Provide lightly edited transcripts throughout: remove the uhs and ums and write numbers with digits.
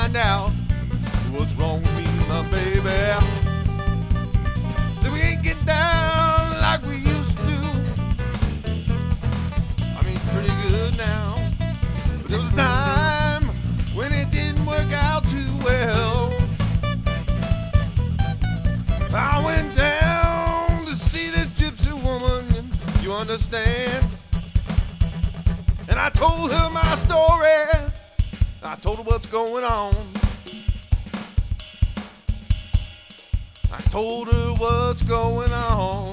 find out what's wrong with me, my baby. That we ain't get down like we used to. I mean, pretty good now, but there was a time when it didn't work out too well. I went down to see this gypsy woman, you understand? And I told her my story. I told her what's going on. I told her what's going on.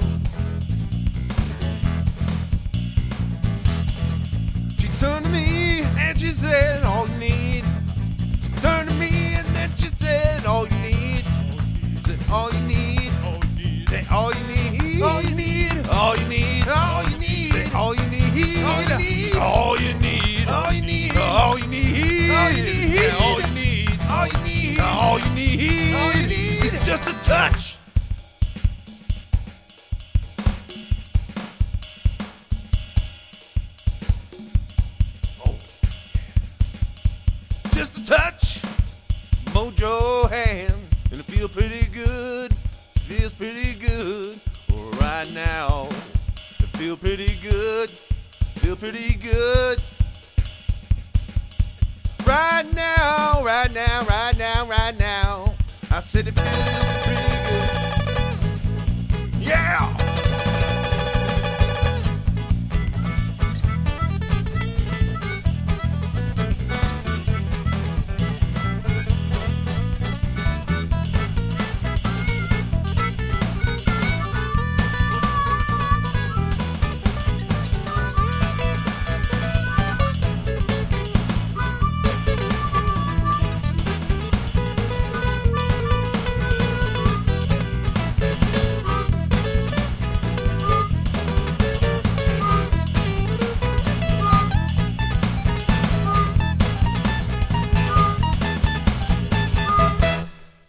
She turned to me and she said, all you need. She turned to me and then she said, all you need. Said, all you need. Said, all you need. All you need. All you need. All you need. Said, all you need. All you need. All you need. All you need. All you need. All you need. All you need. All you need. All you need. All you need is just a touch. Just a touch, mojo hand, and it feels pretty good. Feels pretty good right now. It feels pretty good. Feel pretty good. Right now, right now, right now, right now. I said it feels pretty